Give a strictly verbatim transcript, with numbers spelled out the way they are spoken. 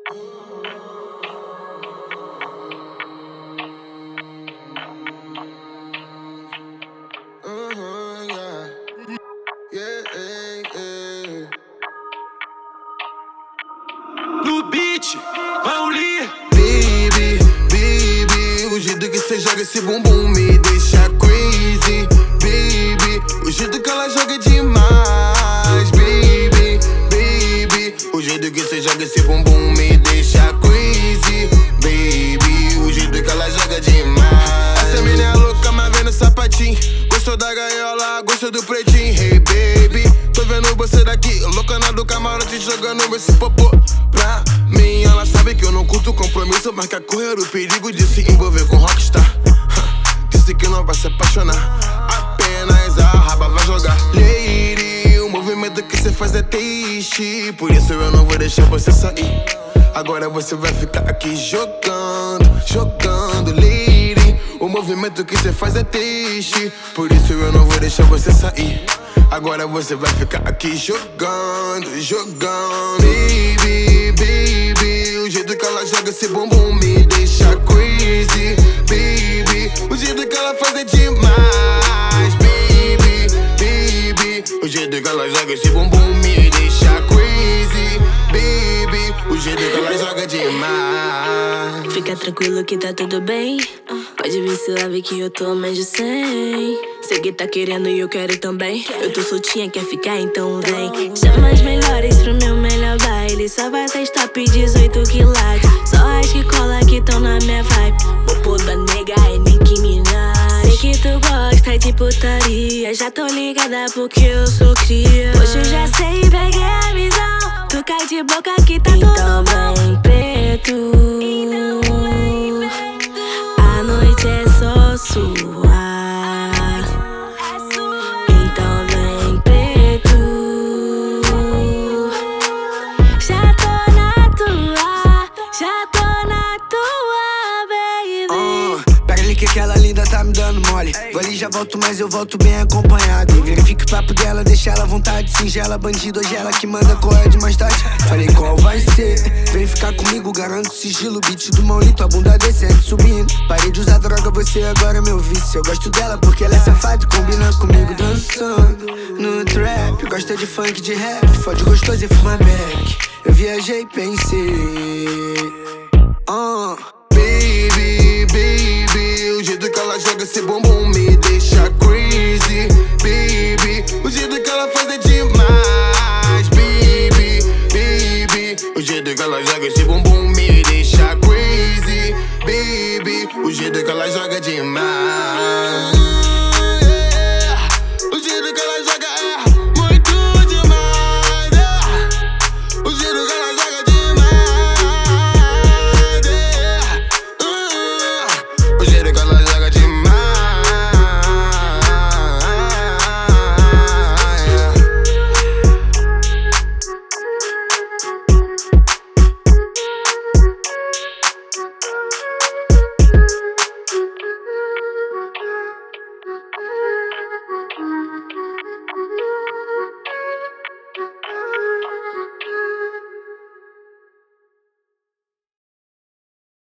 Uh-huh, yeah. Yeah, yeah, yeah. No beat, Pauli. Baby, baby, o jeito que cê joga esse bumbum me deixa crazy. Baby, o jeito que ela joga é demais. Baby, baby, o jeito que cê joga esse bumbum me deixa crazy. Baby, o jeito que ela joga é demais. Essa menina é louca, mas vendo sapatinho. Gostou da gaiola, gostou do pretinho. Hey baby, tô vendo você daqui, louca na do camarote jogando esse popô pra mim. Ela sabe que eu não curto compromisso, mas quer correr o perigo de se envolver com rockstar. Disse que não vai se apaixonar, apenas a raba vai jogar. Lady, o movimento que cê faz é triste, por isso eu não vou deixar você sair. Agora você vai ficar aqui jogando, jogando. Lady, o movimento que cê faz é triste, por isso eu não vou deixar você sair. Agora você vai ficar aqui jogando, jogando. Baby, baby, o jeito que ela joga esse bumbum me deixa crazy. Baby, o jeito que ela faz é demais. Baby, baby, o jeito que ela joga esse bumbum me deixa crazy. Baby, o jeito que ela joga é demais. Fica tranquilo que tá tudo bem. Pode vir suave que eu tô mais de cem. Sei que tá querendo e eu quero também. Eu tô soltinha, quer ficar, então vem. Chama as melhores pro meu melhor baile. Só vai ter top dezoito quilates. Só as que cola que tão na minha vibe. Popô da nega é Nicki Minaj. Sei que tu gosta de putaria. Já tô ligada porque eu sou cria. Hoje eu já sei, peguei a visão. Tu cai de boca que tá então tudo bom. Vem preto, a noite é só sua. Então vem preto, já tô na tua, já tô na tua, baby. uh, Pera ali que aquela linda tá me dando mole. Vou ali, já volto, mas eu volto bem acompanhado. E verifique o papo dela, deixa ela à vontade. Singela, bandido, hoje ela que manda correr de mais tarde. Falei qual vai ser, vem ficar comigo, garanto sigilo. Beat do Maulito, a bunda descendo, subindo. Parei de usar droga, você agora é meu vício. Eu gosto dela porque ela é safada e combina comigo. Dançando no trap, gosta de funk, de rap. Fode gostoso e fuma back. Eu viajei e pensei uh, Baby, baby, o jeito que ela joga esse bumbum